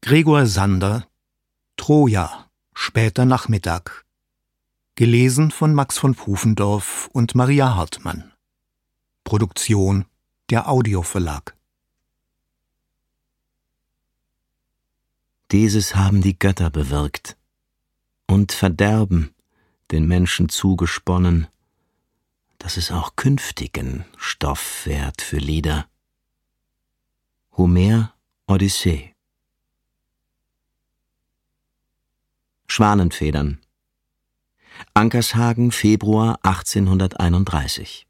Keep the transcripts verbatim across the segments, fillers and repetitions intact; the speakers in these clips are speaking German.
Gregor Sander, Troja, später Nachmittag. Gelesen von Max von Pufendorf und Maria Hartmann. Produktion der Audioverlag. Dieses haben die Götter bewirkt und Verderben den Menschen zugesponnen, dass es auch künftigen Stoff währt für Lieder. Homer, Odyssee. Schwanenfedern. Ankershagen, Februar achtzehnhunderteinunddreißig.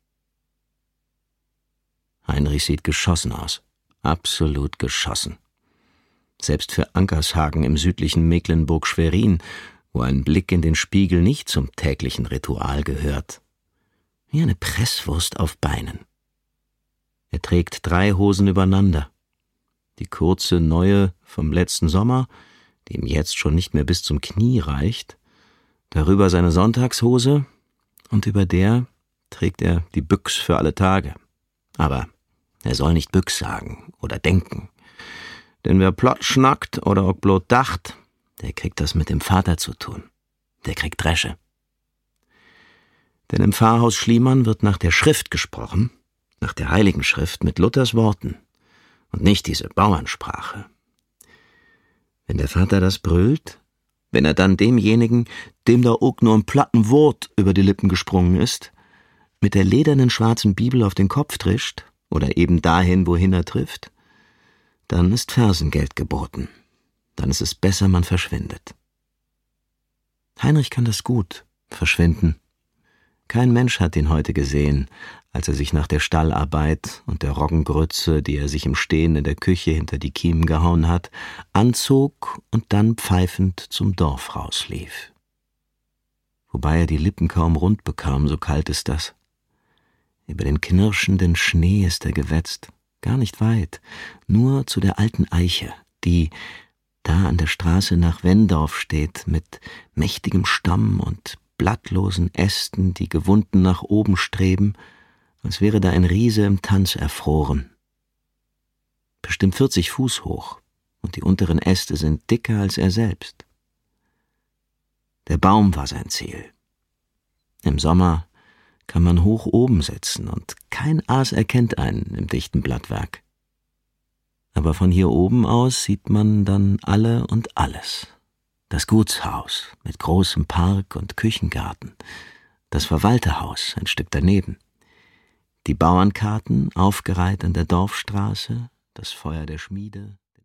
Heinrich sieht geschossen aus, absolut geschossen. Selbst für Ankershagen im südlichen Mecklenburg-Schwerin, wo ein Blick in den Spiegel nicht zum täglichen Ritual gehört. Wie eine Presswurst auf Beinen. Er trägt drei Hosen übereinander. Die kurze, neue vom letzten Sommer, die ihm jetzt schon nicht mehr bis zum Knie reicht, darüber seine Sonntagshose und über der trägt er die Büchs für alle Tage. Aber er soll nicht Büchs sagen oder denken, denn wer plott schnackt oder auch bloß dacht, der kriegt das mit dem Vater zu tun. Der kriegt Dresche. Denn im Pfarrhaus Schliemann wird nach der Schrift gesprochen, nach der Heiligen Schrift mit Luthers Worten und nicht diese Bauernsprache. Wenn der Vater das brüllt, wenn er dann demjenigen, dem da auch nur ein platten Wort über die Lippen gesprungen ist, mit der ledernen schwarzen Bibel auf den Kopf trischt oder eben dahin, wohin er trifft, dann ist Fersengeld geboten. Dann ist es besser, man verschwindet. Heinrich kann das gut, verschwinden. Kein Mensch hat ihn heute gesehen, als er sich nach der Stallarbeit und der Roggengrütze, die er sich im Stehen in der Küche hinter die Kiemen gehauen hat, anzog und dann pfeifend zum Dorf rauslief. Wobei er die Lippen kaum rund bekam, so kalt ist das. Über den knirschenden Schnee ist er gewetzt, gar nicht weit, nur zu der alten Eiche, die da an der Straße nach Wendorf steht, mit mächtigem Stamm und blattlosen Ästen, die gewunden nach oben streben, als wäre da ein Riese im Tanz erfroren. Bestimmt vierzig Fuß hoch, und die unteren Äste sind dicker als er selbst. Der Baum war sein Ziel. Im Sommer kann man hoch oben sitzen, und kein Aas erkennt einen im dichten Blattwerk. Aber von hier oben aus sieht man dann alle und alles. Das Gutshaus mit großem Park und Küchengarten, das Verwalterhaus ein Stück daneben, die Bauernkarten aufgereiht an der Dorfstraße, das Feuer der Schmiede.